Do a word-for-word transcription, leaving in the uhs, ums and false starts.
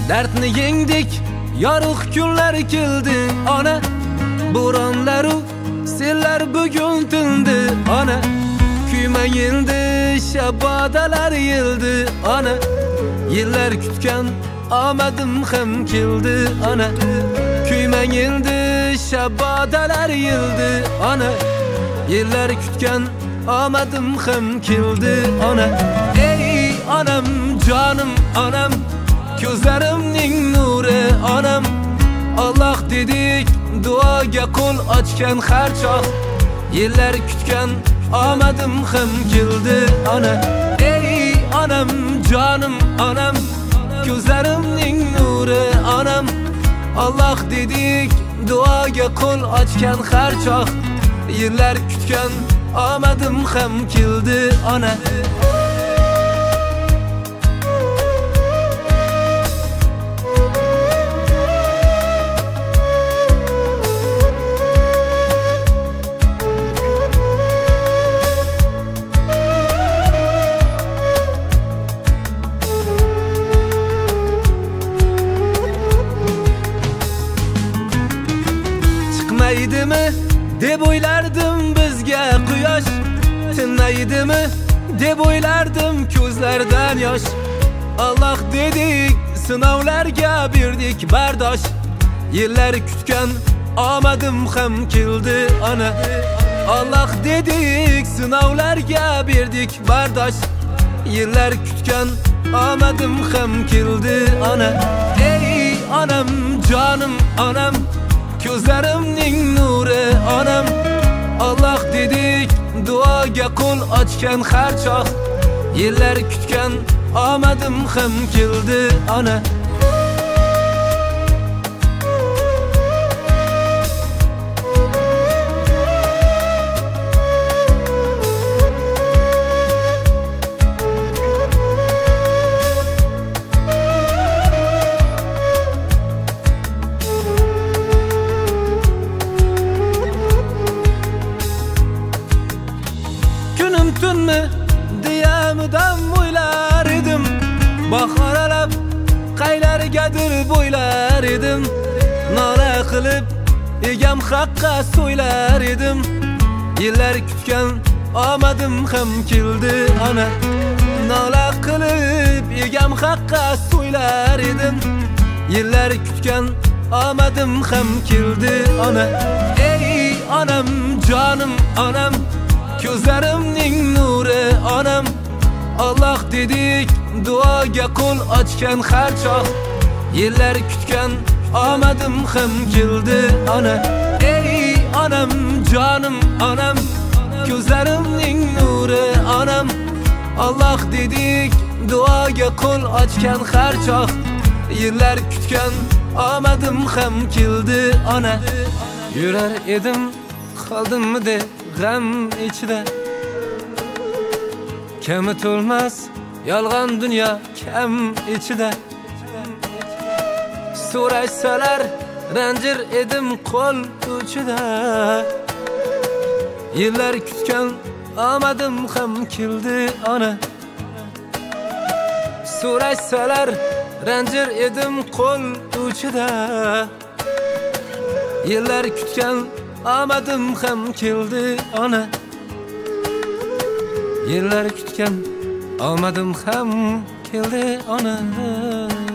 Dardni yengdik, yorug' kunlar keldi ona. Bo'ronlar u sellar bugun tindi ona. Kuymayildi, shabodalar yildi ona. Yillar kutgan omadim ham keldi ona. Kuymayildi, shabodalar yildi ona. Yillar kutgan omadim ham keldi ona. Ey onam, jonim onam, ko'zlarimning nuri onam. Alloh dedik, duoga qo'l ochgan har choq. Yillar kutgan omadim ham keldi ona. Ey onam, jonim onam, ko'zlarimning nuri onam. Alloh dedik, duoga qo'l ochgan har choq. Yillar kutgan omadim ham keldi ona. Chiqmaydimi deb o'ylardim bizga quyosh, tinmaydimi deb o'ylardim ko'zlardan yosh. Alloh dedik, sinovlarga berdik bardosh. Yillar kutgan omadim ham keldi ona. Alloh dedik, sinovlarga berdik bardosh. Yillar kutgan omadim ham keldi ona. Ey onam, jonim onam, ko'zlarimning nuri onam. Alloh dedik, duoga qo'l ochgan har choq. Yillar kutgan omadim ham keldi ona. Kunim tunmi diyamidam o'ylar edim. Bahor alab qaylargadir bo'ylar edim. Nola qilib egam haqqa so'ylar edim. Yillar kutgan omadim ham keldi ona. Nola qilib egam haqqa so'ylar edim. Yillar kutgan omadim ham keldi ona. Ey onam, jonim onam, ko'zlarimning nuri onam. Alloh dedik, duoga qo'l ochgan har choq. Yillar kutgan omadim ham keldi ona. Ey onam, jonim onam, ko'zlarimning nuri onam. Alloh dedik, duoga qo'l ochgan har choq. Yillar kutgan omadim ham keldi ona. Yurar edim, qoldimmi de g'am ichida. Kami to'lmas yolg'on dunyo kam ichida. So'rashsalar ranjir edim qo'l uchida. Yillar kutgan omadim ham keldi ona. So'rashsalar ranjir edim qo'l uchida. Yillar kutgan omadim ham keldi ona. Yillar kutgan omadim ham keldi ona.